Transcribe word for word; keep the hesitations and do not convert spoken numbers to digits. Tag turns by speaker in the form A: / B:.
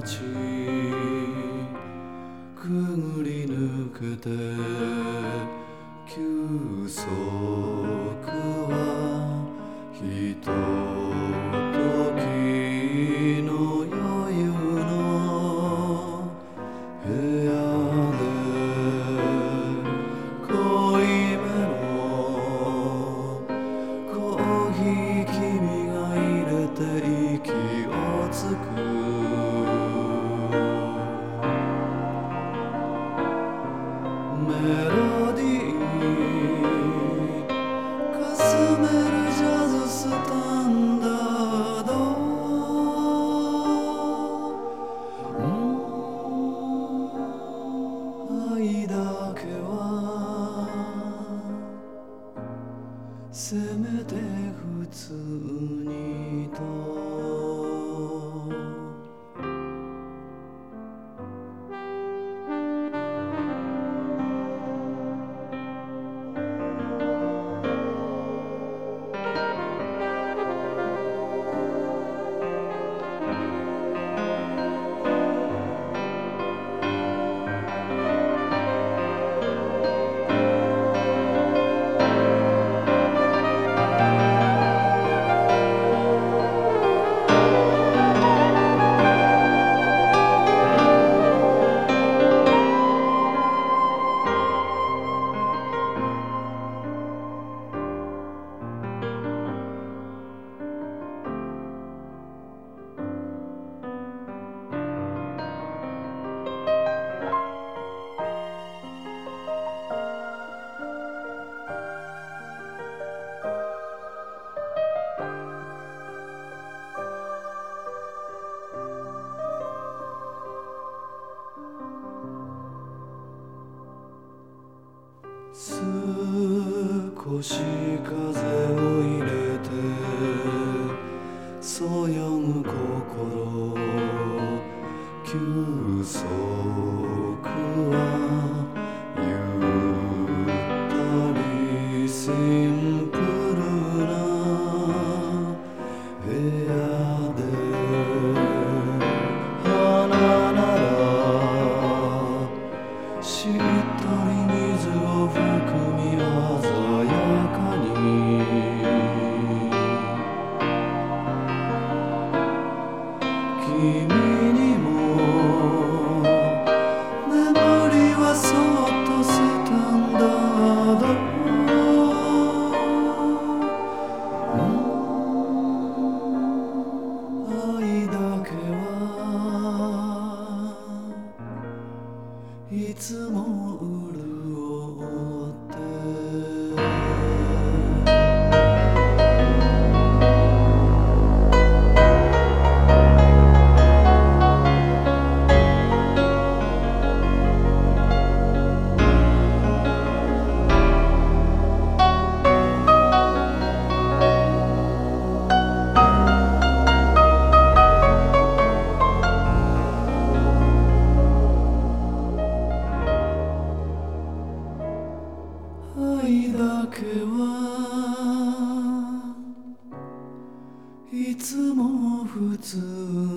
A: ちくぐり抜けて休息はひとときの余裕の部屋で濃いめのコーヒー君が入れて息をつくメロディーかすめるジャズスタンダード、うん、愛だけはせめて普通にと少し風を入れてそよぐ心休息はゆったりシンプルな部屋で花ならしっとり水を含み鮮やかに君にも眠りはそっとスタンダード、うん、愛だけはいつも潤って愛だけはいつも普通